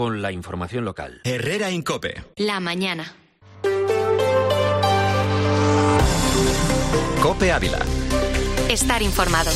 con la información local. Herrera Incope. La mañana. Cope Ávila. Estar informado.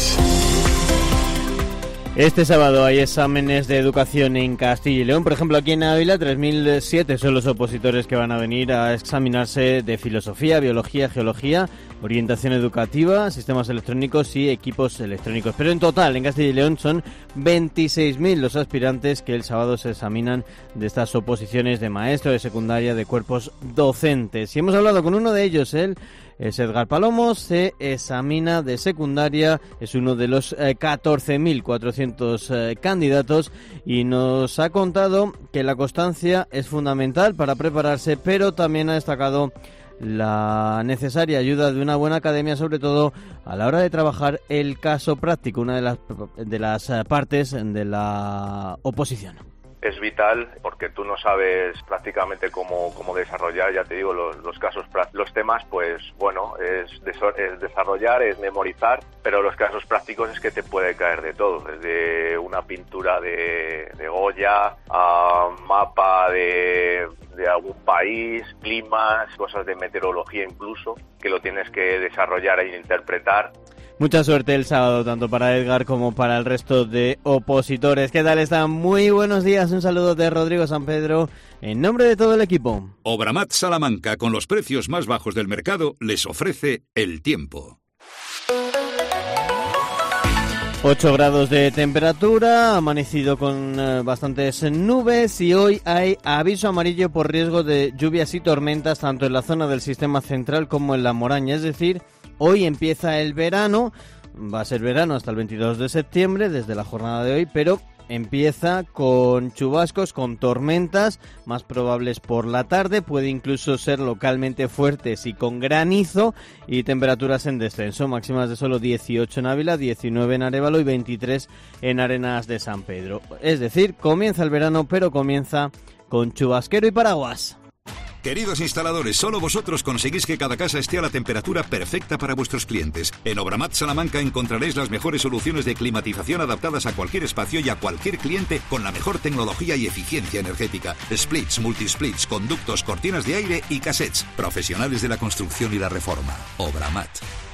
Este sábado hay exámenes de educación en Castilla y León. Por ejemplo, aquí en Ávila, 3.007 son los opositores que van a venir a examinarse de filosofía, biología, geología, orientación educativa, sistemas electrónicos y equipos electrónicos. Pero en total, en Castilla y León son 26.000 los aspirantes que el sábado se examinan de estas oposiciones de maestro, de secundaria, de cuerpos docentes. Y hemos hablado con uno de ellos, él es Edgar Palomo, se examina de secundaria, es uno de los 14.400 candidatos y nos ha contado que la constancia es fundamental para prepararse, pero también ha destacado la necesaria ayuda de una buena academia, sobre todo a la hora de trabajar el caso práctico, una de las partes de la oposición. Es vital porque tú no sabes prácticamente cómo desarrollar, ya te digo, los casos prácticos. Los temas, pues bueno, es desarrollar, es memorizar, pero los casos prácticos es que te puede caer de todo, desde una pintura de Goya a mapa de algún país, climas, cosas de meteorología incluso, que lo tienes que desarrollar e interpretar. Mucha suerte el sábado, tanto para Edgar como para el resto de opositores. ¿Qué tal están? Muy buenos días. Un saludo de Rodrigo San Pedro en nombre de todo el equipo. Obramat Salamanca, con los precios más bajos del mercado, les ofrece el tiempo. 8 grados de temperatura, ha amanecido con bastantes nubes y hoy hay aviso amarillo por riesgo de lluvias y tormentas tanto en la zona del sistema central como en la Moraña, es decir, hoy empieza el verano, va a ser verano hasta el 22 de septiembre, desde la jornada de hoy, pero empieza con chubascos, con tormentas, más probables por la tarde, puede incluso ser localmente fuertes y con granizo, y temperaturas en descenso, máximas de solo 18 en Ávila, 19 en Arévalo y 23 en Arenas de San Pedro. Es decir, comienza el verano, pero comienza con chubasquero y paraguas. Queridos instaladores, solo vosotros conseguís que cada casa esté a la temperatura perfecta para vuestros clientes. En Obramat Salamanca encontraréis las mejores soluciones de climatización adaptadas a cualquier espacio y a cualquier cliente con la mejor tecnología y eficiencia energética. Splits, multisplits, conductos, cortinas de aire y cassettes. Profesionales de la construcción y la reforma. Obramat.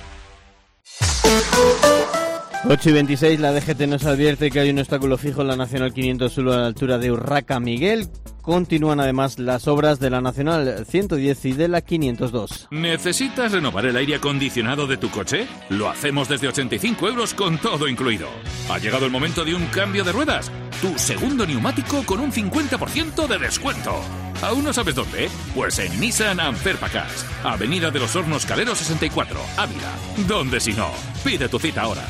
8:26, la DGT nos advierte que hay un obstáculo fijo en la Nacional 501 a la altura de Urraca Miguel. Continúan además las obras de la Nacional 110 y de la 502. ¿Necesitas renovar el aire acondicionado de tu coche? Lo hacemos desde 85 euros con todo incluido. Ha llegado el momento de un cambio de ruedas. Tu segundo neumático con un 50% de descuento. ¿Aún no sabes dónde? Pues en Nissan Amferpacas, Avenida de los Hornos Calero 64, Ávila. ¿Dónde si no? Pide tu cita ahora.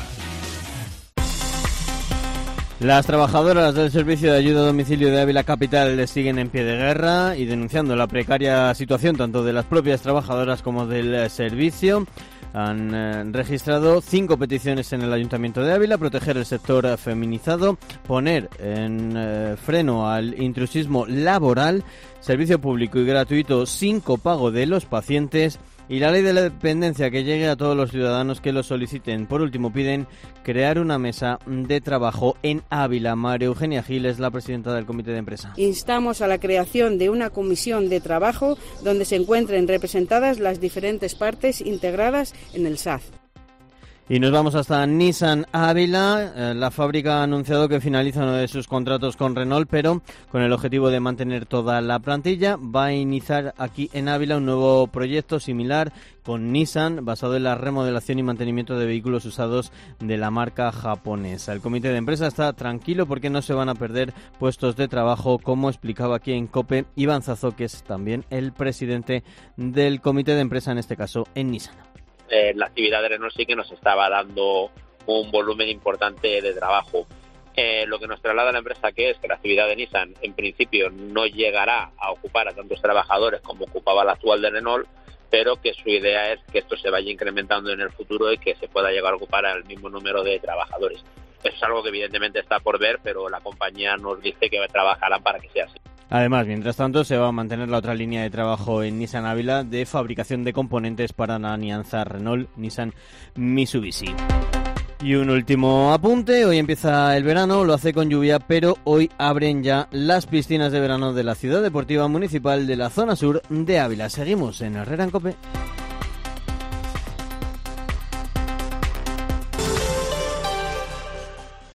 Las trabajadoras del Servicio de Ayuda a Domicilio de Ávila Capital siguen en pie de guerra y denunciando la precaria situación tanto de las propias trabajadoras como del servicio. Han registrado 5 peticiones en el Ayuntamiento de Ávila: proteger el sector feminizado, poner en freno al intrusismo laboral, servicio público y gratuito sin copago de los pacientes y la ley de la dependencia que llegue a todos los ciudadanos que lo soliciten. Por último, piden crear una mesa de trabajo en Ávila. María Eugenia Gil es la presidenta del comité de empresa. Instamos a la creación de una comisión de trabajo donde se encuentren representadas las diferentes partes integradas en el SAZ. Y nos vamos hasta Nissan Ávila. La fábrica ha anunciado que finaliza uno de sus contratos con Renault, pero con el objetivo de mantener toda la plantilla. Va a iniciar aquí en Ávila un nuevo proyecto similar con Nissan, basado en la remodelación y mantenimiento de vehículos usados de la marca japonesa. El comité de empresa está tranquilo porque no se van a perder puestos de trabajo, como explicaba aquí en COPE Iván Zazo, que es también el presidente del comité de empresa, en este caso en Nissan. La actividad de Renault sí que nos estaba dando un volumen importante de trabajo. Lo que nos traslada la empresa que es que la actividad de Nissan en principio no llegará a ocupar a tantos trabajadores como ocupaba la actual de Renault, pero que su idea es que esto se vaya incrementando en el futuro y que se pueda llegar a ocupar al mismo número de trabajadores. Eso es algo que evidentemente está por ver, pero la compañía nos dice que trabajarán para que sea así. Además, mientras tanto, se va a mantener la otra línea de trabajo en Nissan Ávila de fabricación de componentes para la alianza Renault-Nissan-Mitsubishi. Y un último apunte, hoy empieza el verano, lo hace con lluvia, pero hoy abren ya las piscinas de verano de la Ciudad Deportiva Municipal de la zona sur de Ávila. Seguimos en Herrera en COPE.